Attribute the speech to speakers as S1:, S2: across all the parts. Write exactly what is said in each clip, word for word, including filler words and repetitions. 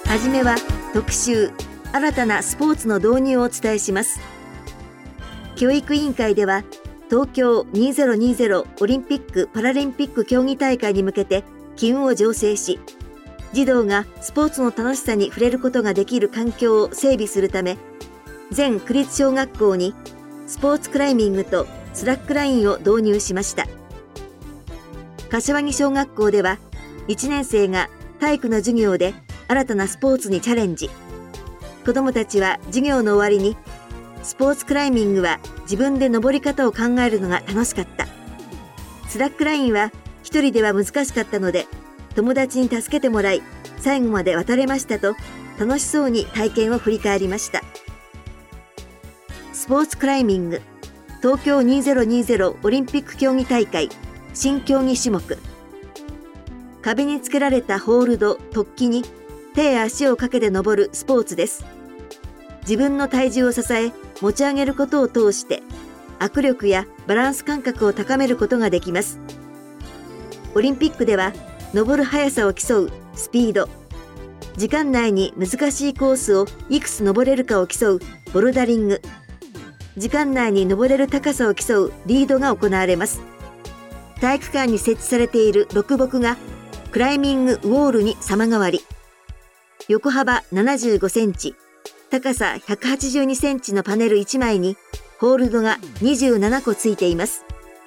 S1: はじめは特集新たなスポーツの導入をお伝えします。教育委員会では東京にせんにじゅうオリンピック・パラリンピック競技大会に向けて機運を醸成し、児童がスポーツの楽しさに触れることができる環境を整備するため、全区立小学校にスポーツクライミングとスラックラインを導入しました。柏木小学校ではいちねん生が体育の授業で新たなスポーツにチャレンジ。子どもたちは授業の終わりに、スポーツクライミングは自分で登り方を考えるのが楽しかった。スラックラインは一人では難しかったので、友達に助けてもらい、最後まで渡れましたと楽しそうに体験を振り返りました。スポーツクライミング、東京にせんにじゅうオリンピック競技大会、新競技種目。壁につけられたホールド、突起に手や足をかけて登るスポーツです。自分の体重を支え、持ち上げることを通して、握力やバランス感覚を高めることができます。オリンピックでは、登る速さを競うスピード、時間内に難しいコースをいくつ登れるかを競うボルダリング、時間内に登れる高さを競うリードが行われます。体育館に設置されているロクボクがクライミングウォールに様変わり。横幅ななじゅうごセンチ、高さひゃくはちじゅうにセンチのパネルいちまいにホールドがにじゅうななこついています。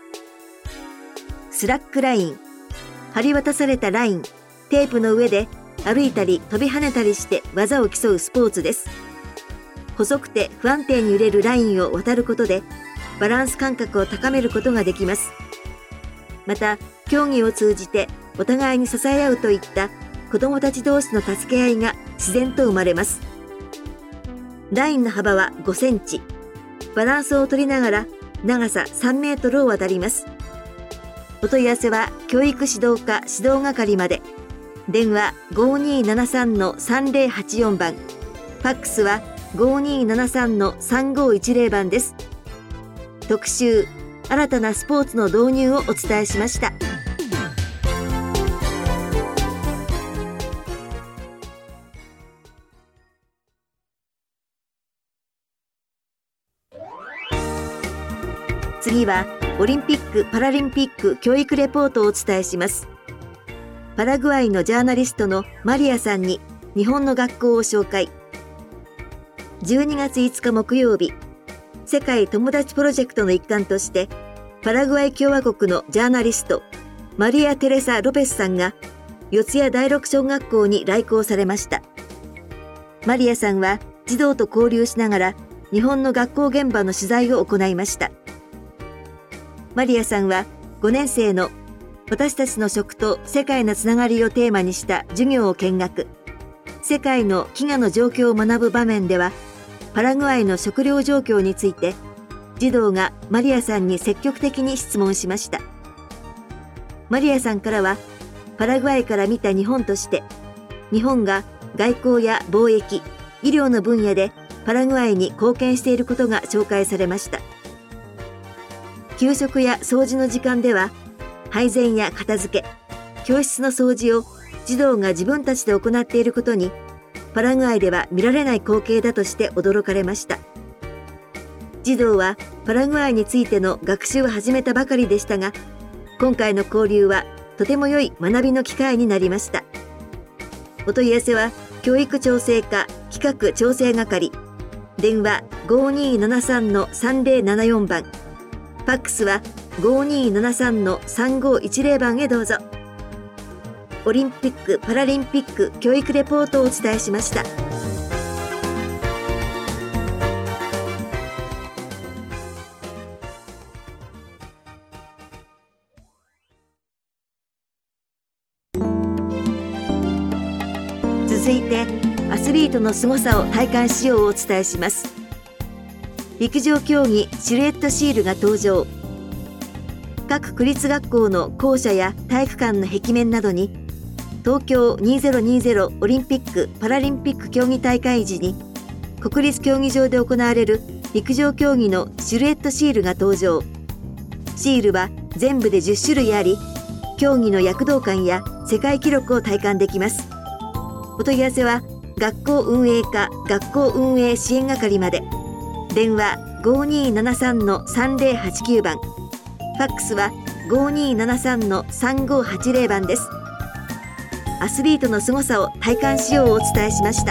S1: スラックライン、張り渡されたライン、テープの上で歩いたり飛び跳ねたりして技を競うスポーツです。細くて不安定に揺れるラインを渡ることでバランス感覚を高めることができます。また、競技を通じてお互いに支え合うといった子どもたち同士の助け合いが自然と生まれます。ラインの幅はごセンチ、バランスを取りながら長ささんメートルを渡ります。お問い合わせは教育指導課指導係まで。電話 ごーにーななさんのさんぜろはちよん 番、ファックスは ごーにーななさんのさんごーいちぜろ 番です。特集新たなスポーツの導入をお伝えしました。次はオリンピック・パラリンピック教育レポートをお伝えします。パラグアイのジャーナリストのマリアさんに日本の学校を紹介。じゅうにがついつか木曜日、世界友達プロジェクトの一環としてパラグアイ共和国のジャーナリストマリア・テレサ・ロペスさんが四谷第六小学校に来校されました。マリアさんは児童と交流しながら日本の学校現場の取材を行いました。マリアさんはごねん生の私たちの食と世界のつながりをテーマにした授業を見学。世界の飢餓の状況を学ぶ場面では、パラグアイの食料状況について児童がマリアさんに積極的に質問しました。マリアさんからは、パラグアイから見た日本として、日本が外交や貿易、医療の分野でパラグアイに貢献していることが紹介されました。給食や掃除の時間では、配膳や片付け、教室の掃除を児童が自分たちで行っていることに、パラグアイでは見られない光景だとして驚かれました。児童はパラグアイについての学習を始めたばかりでしたが、今回の交流はとても良い学びの機会になりました。お問い合わせは教育調整課企画調整係、電話 ごーにーななさんのさんぜろななよん 番、ファックスは ごーにーななさんのさんごーいちぜろ 番へどうぞ。オリンピック・パラリンピック教育レポートをお伝えしました。続いて、アスリートの凄さを体感しようをお伝えします。陸上競技シルエットシールが登場。各区立学校の校舎や体育館の壁面などに、東京にせんにじゅうオリンピック・パラリンピック競技大会時に国立競技場で行われる陸上競技のシルエットシールが登場。シールは全部でじゅっしゅるいあり、競技の躍動感や世界記録を体感できます。お問い合わせは学校運営課学校運営支援係まで。電話 ごにーななさんのさんぜろはちきゅう 番、ファックスは ごにーななさんのさんごーはちぜろ 番です。アスリートの凄さを体感しようをお伝えしました。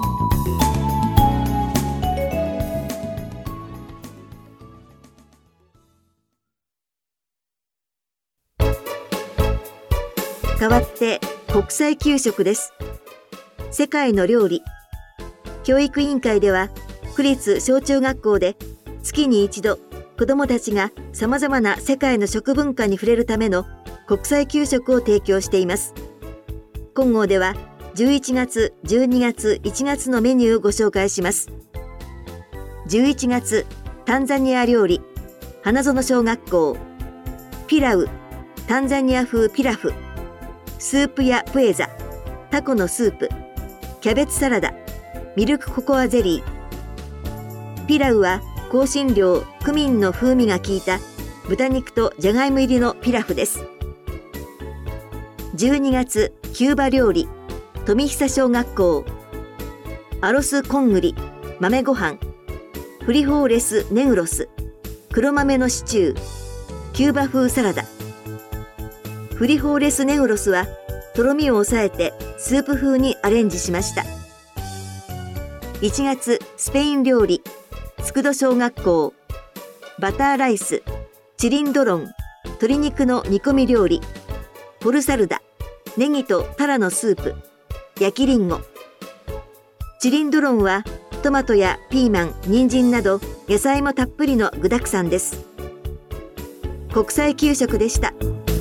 S1: 代わって国際給食です。世界の料理。教育委員会では区立小中学校で月に一度子どもたちがさまざまな世界の食文化に触れるための国際給食を提供しています。今号ではじゅういちがつ、じゅうにがつ、いちがつのメニューをご紹介します。じゅういちがつ、タンザニア料理、花園小学校。ピラウ、タンザニア風ピラフ。スープやプエザ、タコのスープ、キャベツサラダ、ミルクココアゼリー。ピラウは香辛料クミンの風味が効いた豚肉とじゃがいも入りのピラフです。じゅうにがつ、キューバ料理、富久小学校。アロスコングリ、豆ご飯、フリホーレスネグロス、黒豆のシチュー、キューバ風サラダ。フリホーレスネグロスはとろみを抑えてスープ風にアレンジしました。いちがつ、スペイン料理、佃小学校。バターライス、チリンドロン、鶏肉の煮込み料理、ポルサルダ、ネギとタラのスープ、焼きリンゴ。チリンドロンはトマトやピーマン、人参など野菜もたっぷりの具沢山です。国際給食でした。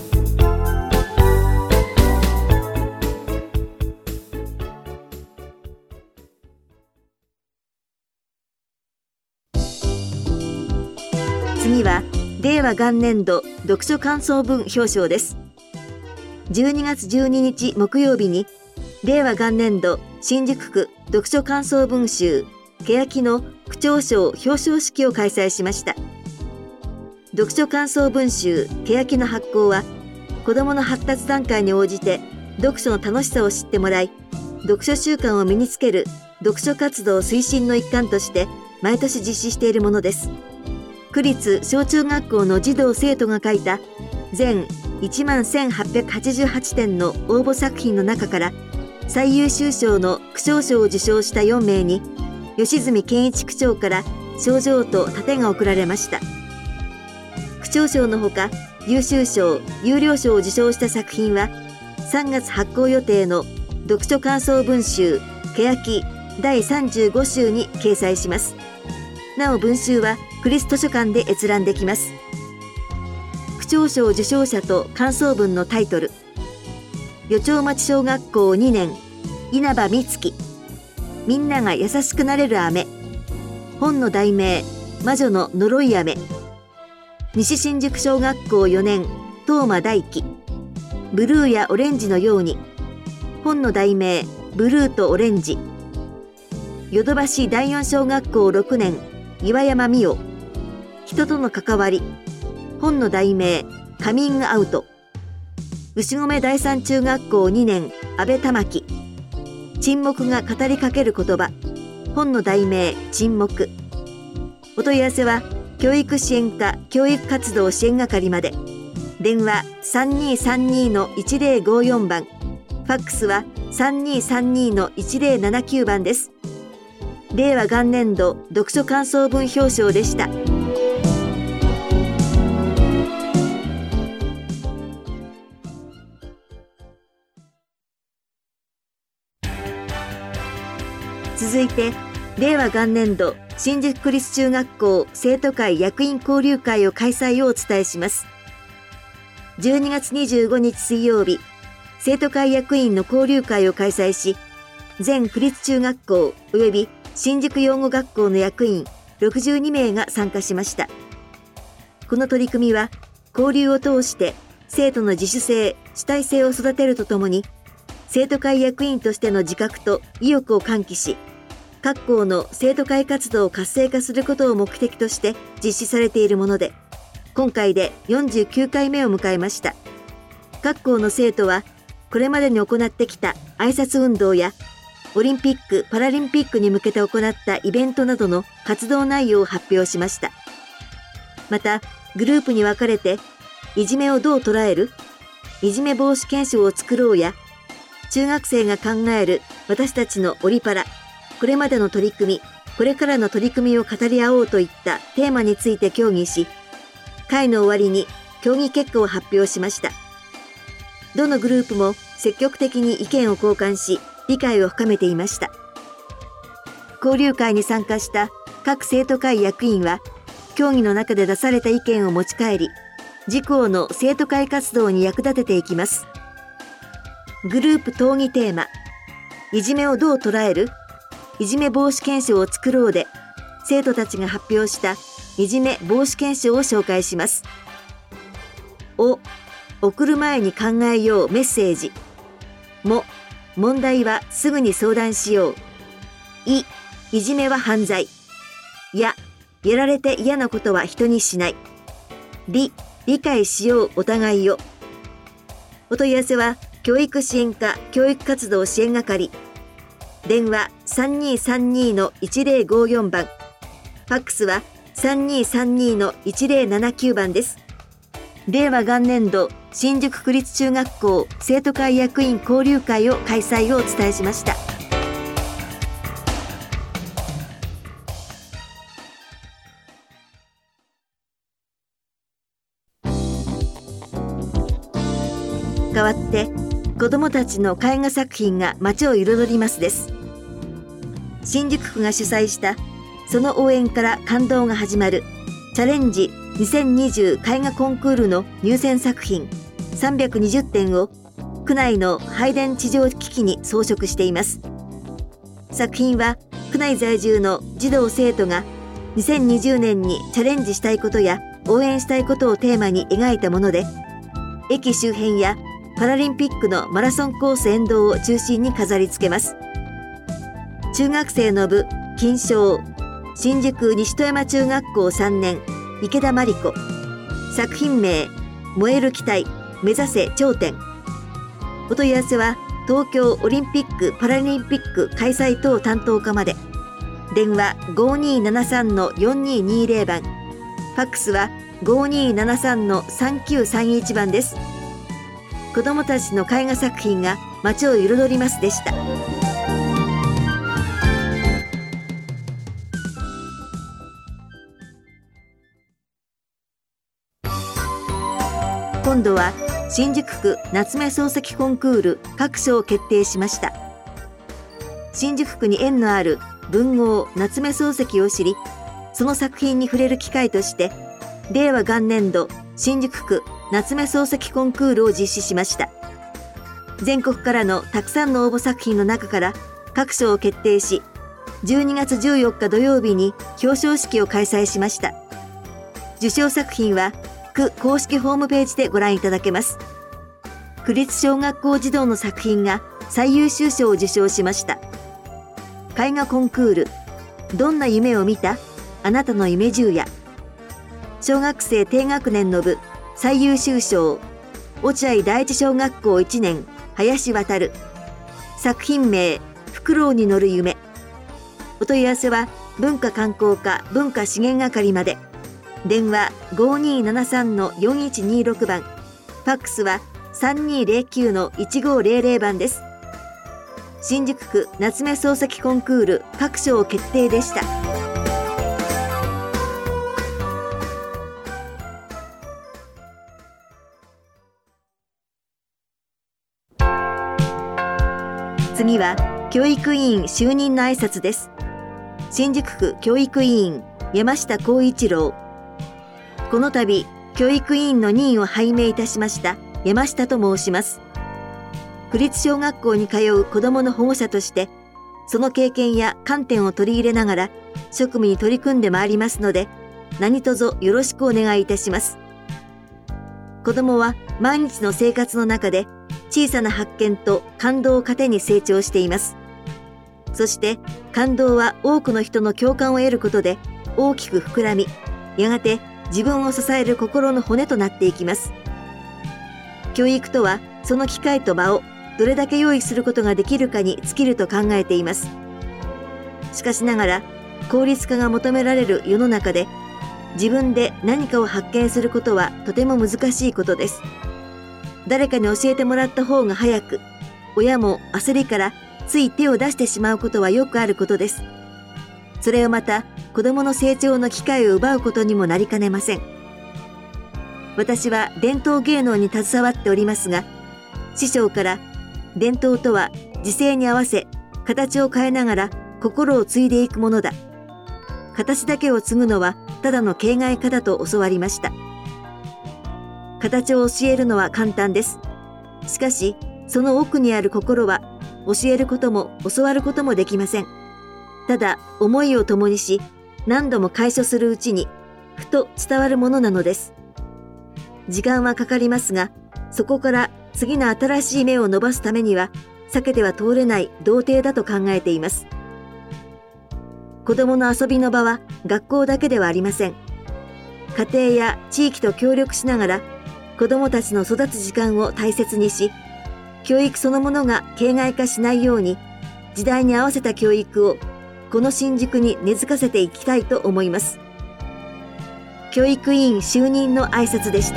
S1: 次は令和元年度読書感想文表彰です。じゅうにがつじゅうににち木曜日に令和元年度新宿区読書感想文集欅の区長賞表彰式を開催しました。読書感想文集欅の発行は子どもの発達段階に応じて読書の楽しさを知ってもらい、読書習慣を身につける読書活動推進の一環として毎年実施しているものです。区立小中学校の児童生徒が書いた全いちまんせんはっぴゃくはちじゅうはちてんの応募作品の中から最優秀賞の区長賞を受賞したよんめいに吉住健一区長から賞状と盾が贈られました。区長賞のほか優秀賞、優良賞を受賞した作品はさんがつ発行予定の読書感想文集欅だいさんじゅうごしゅうに掲載します。なお文集は区立図書館で閲覧できます。区長賞受賞者と感想文のタイトル。余町町小学校にねん稲葉美月、みんなが優しくなれる飴。本の題名、魔女の呪い飴。西新宿小学校よねん東間大輝、ブルーやオレンジのように。本の題名、ブルーとオレンジ。ヨドバシだいよん小学校ろくねん岩山美代、人との関わり。本の題名、カミングアウト。牛込だいさん中学校にねん阿部玉樹、沈黙が語りかける言葉。本の題名、沈黙。お問い合わせは教育支援課教育活動支援係まで。電話 さんにーさんにーのいちぜろごよん 番、ファックスは さんにーさんにーのいちぜろななきゅう 番です。令和元年度読書感想文表彰でした。続いて令和元年度新宿区立中学校生徒会役員交流会を開催をお伝えします。じゅうにがつにじゅうごにち水曜日、生徒会役員の交流会を開催し、全区立中学校及び新宿養護学校の役員ろくじゅうにめいが参加しました。この取り組みは交流を通して生徒の自主性・主体性を育てるとともに、生徒会役員としての自覚と意欲を喚起し、各校の生徒会活動を活性化することを目的として実施されているもので、今回でよんじゅうきゅうかいめを迎えました。各校の生徒はこれまでに行ってきた挨拶運動やオリンピック・パラリンピックに向けて行ったイベントなどの活動内容を発表しました。また、グループに分かれて、いじめをどう捉える?いじめ防止研修を作ろうや、中学生が考える私たちのオリパラ、これまでの取り組み、これからの取り組みを語り合おうといったテーマについて協議し、会の終わりに協議結果を発表しました。どのグループも積極的に意見を交換し、理解を深めていました。交流会に参加した各生徒会役員は、協議の中で出された意見を持ち帰り、自校の生徒会活動に役立てていきます。グループ討議テーマ、いじめをどう捉える?いじめ防止研修を作ろうで、生徒たちが発表したいじめ防止研修を紹介します。お、送る前に考えようメッセージ。も、問題はすぐに相談しよう。い、いじめは犯罪。や、やられて嫌なことは人にしない。り、理解しようお互いを。お問い合わせは教育支援課教育活動支援係。電話 さんにーさんにーのいちぜろごよん 番。ファックスは さんにーさんにーのいちぜろななきゅう 番です。令和元年度新宿区立中学校生徒会役員交流会を開催をお伝えしました。代わって子どもたちの絵画作品が街を彩りますです。新宿区が主催したその応援から感動が始まるチャレンジにせんにじゅう絵画コンクールの入選作品さんびゃくにじゅってんを区内の配電地上機器に装飾しています。作品は区内在住の児童生徒がにせんにじゅうねんにチャレンジしたいことや応援したいことをテーマに描いたもので、駅周辺やパラリンピックのマラソンコース沿道を中心に飾り付けます。中学生の部金賞、新宿西戸山中学校さんねん池田真理子。作品名、燃える期待、目指せ頂点。お問い合わせは東京オリンピック・パラリンピック開催等担当課まで。電話 ごーにーななさんのよんにーにーぜろ 番。ファックスは ごーにーななさんのさんきゅうさんいち 番です。子どもたちの絵画作品が街を彩りますでした。今度は新宿区夏目漱石コンクール各賞を決定しました。新宿区に縁のある文豪夏目漱石を知り、その作品に触れる機会として令和元年度新宿区夏目漱石コンクールを実施しました。全国からのたくさんの応募作品の中から各賞を決定し、じゅうにがつじゅうよっか土曜日に表彰式を開催しました。受賞作品は区公式ホームページでご覧いただけます。区立小学校児童の作品が最優秀賞を受賞しました。絵画コンクール、どんな夢を見た?あなたの夢十夜。小学生低学年の部最優秀賞、落合第一小学校いちねん林渡。作品名、フクロウに乗る夢。お問い合わせは文化観光課文化資源係まで。電話 ごーにーななさんのよんいちにーろく 番。ファックスは さんにーぜろきゅうのいちごーぜろぜろ 番です。新宿区夏目漱石コンクール各賞決定でした。次は教育委員就任の挨拶です。新宿区教育委員山下幸一郎。この度教育委員の任を拝命いたしました山下と申します。区立小学校に通う子どもの保護者として、その経験や観点を取り入れながら職務に取り組んでまいりますので、何卒よろしくお願いいたします。子どもは毎日の生活の中で小さな発見と感動を糧に成長しています。そして感動は多くの人の共感を得ることで大きく膨らみ、やがて自分を支える心の骨となっていきます。教育とはその機会と場をどれだけ用意することができるかに尽きると考えています。しかしながら、効率化が求められる世の中で、自分で何かを発見することはとても難しいことです。誰かに教えてもらった方が早く、親も焦りからつい手を出してしまうことはよくあることです。それをまた子どもの成長の機会を奪うことにもなりかねません。私は伝統芸能に携わっておりますが、師匠から伝統とは時勢に合わせ形を変えながら心を継いでいくものだ。形だけを継ぐのはただの形骸化だと教わりました。形を教えるのは簡単です。しかし、その奥にある心は教えることも教わることもできません。ただ思いを共にし、何度も解消するうちにふと伝わるものなのです。時間はかかりますが、そこから次の新しい芽を伸ばすためには避けては通れない童貞だと考えています。子どもの遊びの場は学校だけではありません。家庭や地域と協力しながら子どもたちの育つ時間を大切にし、教育そのものが形骸化しないように時代に合わせた教育をこの新宿に根付かせていきたいと思います。教育委員就任の挨拶でした。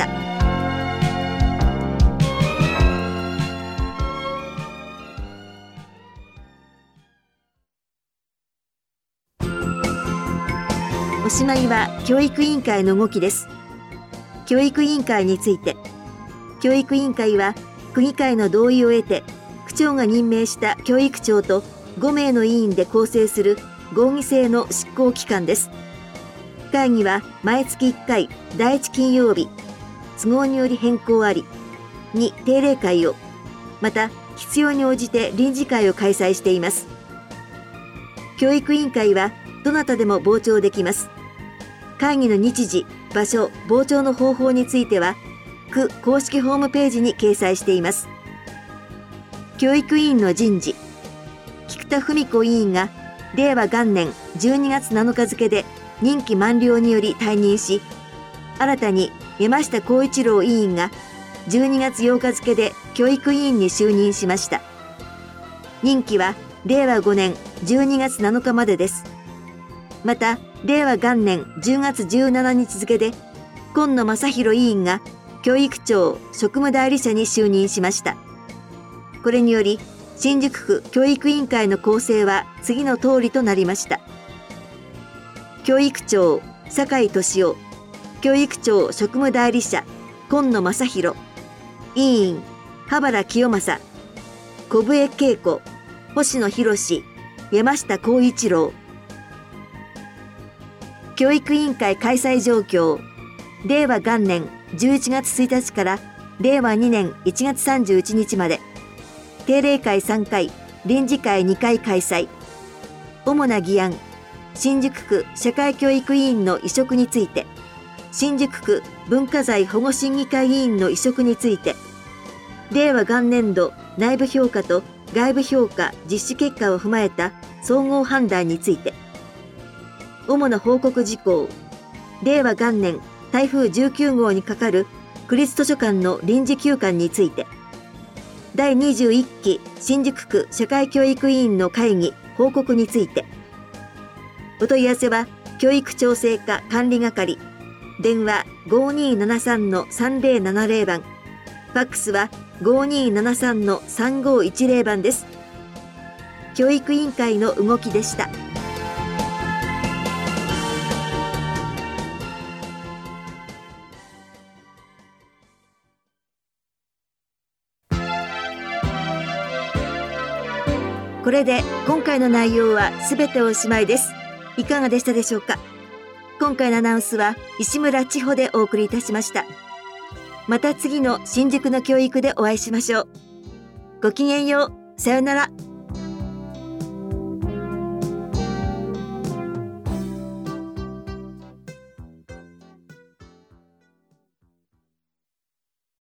S1: おしまいは教育委員会の動きです。教育委員会について、教育委員会は区議会の同意を得て、区長が任命した教育長とごめいの委員で構成する合議制の執行機関です。会議は毎月いっかいだいいち金曜日、都合により変更あり、に定例会を、また必要に応じて臨時会を開催しています。教育委員会はどなたでも傍聴できます。会議の日時、場所、傍聴の方法については、区公式ホームページに掲載しています。教育委員の人事、菊田文子委員がれいわ元年じゅうにがつなのか付で任期満了により退任し、新たに山下幸一郎委員がじゅうにがつようか付で教育委員に就任しました。任期はれいわごねんじゅうにがつなのかまでです。また、れいわ元年じゅうがつじゅうしちにち付で今野正弘委員が教育長職務代理者に就任しました。これにより、新宿区教育委員会の構成は次の通りとなりました。教育長酒井俊夫、教育長職務代理者今野正弘、委員羽原清正、小笛恵子、星野博、山下幸一郎。教育委員会開催状況、れいわ元年じゅういちがつついたちかられいわにねんいちがつさんじゅういちにちまで、定例会さんかい、臨時会にかい開催。主な議案、新宿区社会教育委員の委嘱について、新宿区文化財保護審議会委員の委嘱について、れいわ元年度内部評価と外部評価実施結果を踏まえた総合判断について、主な報告事項、れいわ元年台風じゅうきゅうごうにかかる区立図書館の臨時休館について、だいにじゅういっき新宿区社会教育委員の会議報告について。お問い合わせは教育調整課管理係、電話 ごーにーななさんのさんぜろななぜろ 番、ファックスは ごーにーななさんのさんごーいちぜろ 番です。教育委員会の動きでした。これで今回の内容はすべておしまいです。いかがでしたでしょうか。今回のアナウンスは石村千穂でお送りいたしました。また次の新宿の教育でお会いしましょう。ごきげんよう。さよなら。